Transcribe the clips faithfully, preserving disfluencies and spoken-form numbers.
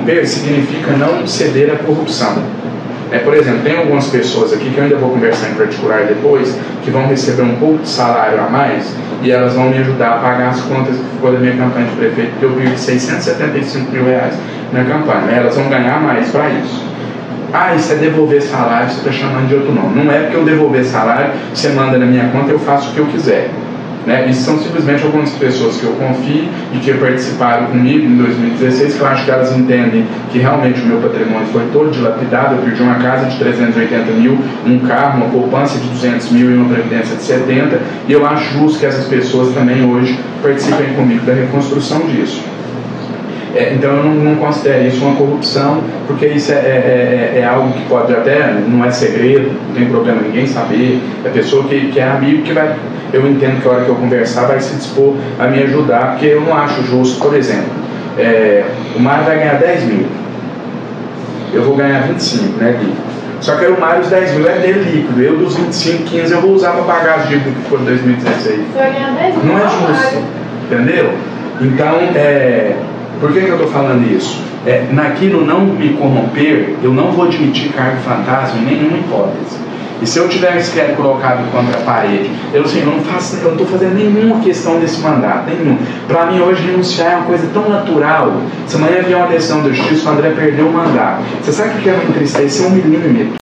corromper significa não ceder à corrupção. É, por exemplo, tem algumas pessoas aqui que eu ainda vou conversar em particular depois, que vão receber um pouco de salário a mais e elas vão me ajudar a pagar as contas que ficou da minha campanha de prefeito, porque eu perdi seiscentos e setenta e cinco mil reais na campanha. Elas vão ganhar mais para isso. Ah, isso é devolver salário, você está chamando de outro nome. Não é porque eu devolver salário, você manda na minha conta, eu faço o que eu quiser. Né? Isso são simplesmente algumas pessoas que eu confio e que participaram comigo em dois mil e dezesseis, que eu acho que elas entendem que realmente o meu patrimônio foi todo dilapidado. Eu perdi uma casa de trezentos e oitenta mil, um carro, uma poupança de duzentos mil e uma previdência de setenta, e eu acho justo que essas pessoas também hoje participem comigo da reconstrução disso. É, então eu não, não considero isso uma corrupção, porque isso é, é, é, é algo que pode até, não é segredo, não tem problema ninguém saber, é pessoa que, que é amigo que vai, eu entendo que a hora que eu conversar vai se dispor a me ajudar, porque eu não acho justo. Por exemplo, é, o Mário vai ganhar dez mil, eu vou ganhar vinte e cinco, né, Gui? Só que aí o Mário, os dez mil é dele líquido, eu dos vinte e cinco, quinze eu vou usar para pagar as dívidas que foram em dois mil e dezesseis. Você vai ganhar dez mil? Não é justo, entendeu? Então, é... Por que, que eu estou falando isso? É, naquilo não me corromper, eu não vou admitir cargo fantasma em nenhuma hipótese. E se eu tiver sequer colocado contra a parede, eu assim, não faço, eu não estou fazendo nenhuma questão desse mandato, nenhum. Para mim hoje renunciar é uma coisa tão natural. Se amanhã vier uma decisão da justiça, o André perdeu o mandato. Você sabe o que é me entristecer? Um milímetro.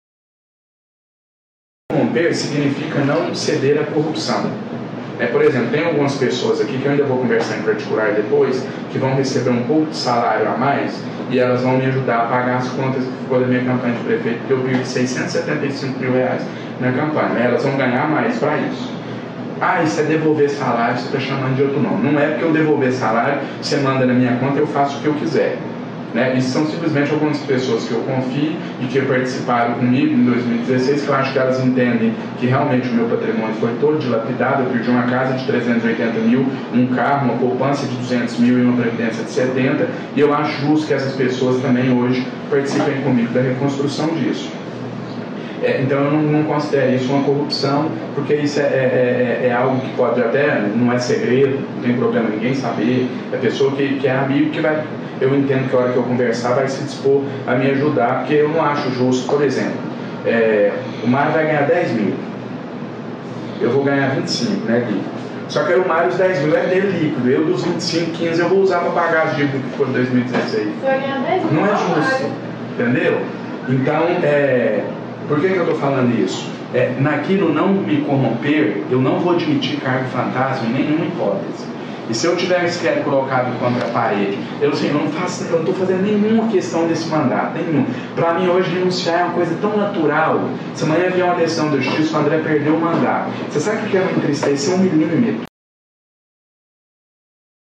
Corromper significa não ceder à corrupção. É, por exemplo, tem algumas pessoas aqui que eu ainda vou conversar em particular depois, que vão receber um pouco de salário a mais e elas vão me ajudar a pagar as contas que ficou da minha campanha de prefeito, porque eu perdi seiscentos e setenta e cinco mil reais na campanha. Elas vão ganhar mais para isso. Ah, isso é devolver salário, você está chamando de outro nome. Não é porque eu devolver salário, você manda na minha conta, eu faço o que eu quiser. Né? Isso são simplesmente algumas pessoas que eu confio e que participaram comigo em dois mil e dezesseis, que eu acho que elas entendem que realmente o meu patrimônio foi todo dilapidado. Eu perdi uma casa de trezentos e oitenta mil, um carro, uma poupança de duzentos mil e uma previdência de setenta, e eu acho justo que essas pessoas também hoje participem comigo da reconstrução disso. É, então eu não, não considero isso uma corrupção, porque isso é, é, é, é algo que pode até, não é segredo, não tem problema ninguém saber, é pessoa que, que é amigo que vai, eu entendo que a hora que eu conversar vai se dispor a me ajudar, porque eu não acho justo. Por exemplo, é, o Mário vai ganhar dez mil, eu vou ganhar vinte e cinco, né, Gui? Só que aí o Mário, os dez mil é dele líquido, eu dos vinte e cinco, quinze eu vou usar para pagar as dívidas que foram em dois mil e dezesseis. Você vai ganhar dez mil? Não é justo, entendeu? Então, é... Por que, que eu estou falando isso? É, naquilo não me corromper, eu não vou admitir cargo fantasma em nenhuma hipótese. E se eu tiver sequer colocado contra a parede, eu assim, não faço, eu não estou fazendo nenhuma questão desse mandato, nenhum. Para mim hoje renunciar é uma coisa tão natural. Se amanhã vier uma decisão da justiça, o André perdeu o mandato. Você sabe o que é me entristecer? Um milímetro.